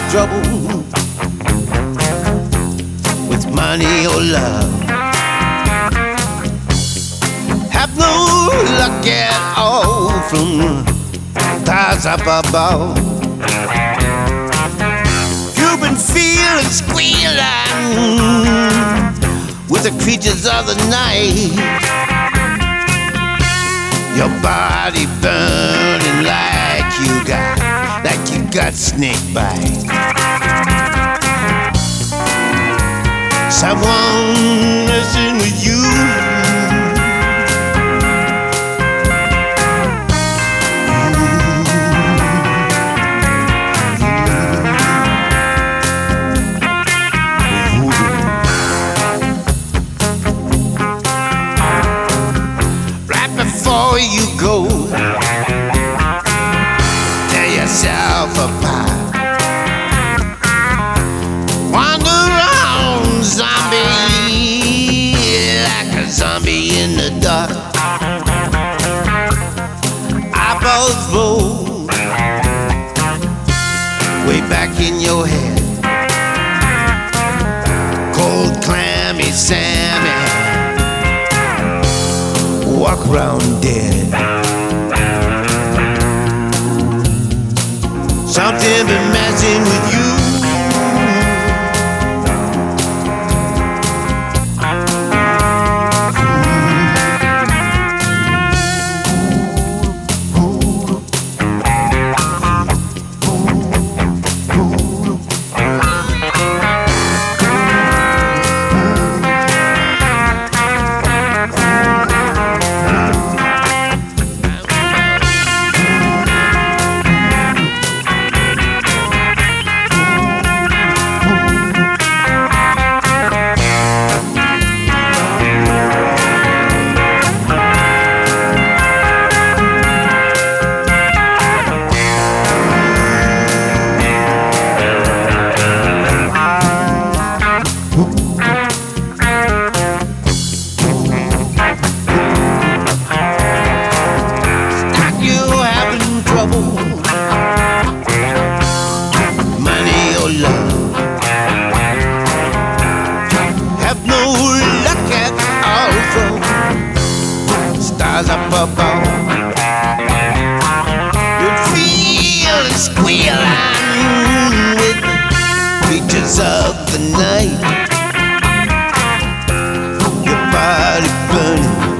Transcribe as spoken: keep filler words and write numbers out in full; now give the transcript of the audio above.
trouble with money or love. Have no luck at all from stars up above. You've been feeling squealing with the creatures of the night. Your body burning like you got, like you got snake bite. Someone messing with you. Before you go, tear yourself apart. Wander around, zombie, like a zombie in the dark. Eyeballs roll way back in your head. Cold, clammy Sammy, walk around dead. Something been messing with you. Money or love, have no luck at all from stars up above. You're feeling squealing with creatures of the night. Your body burning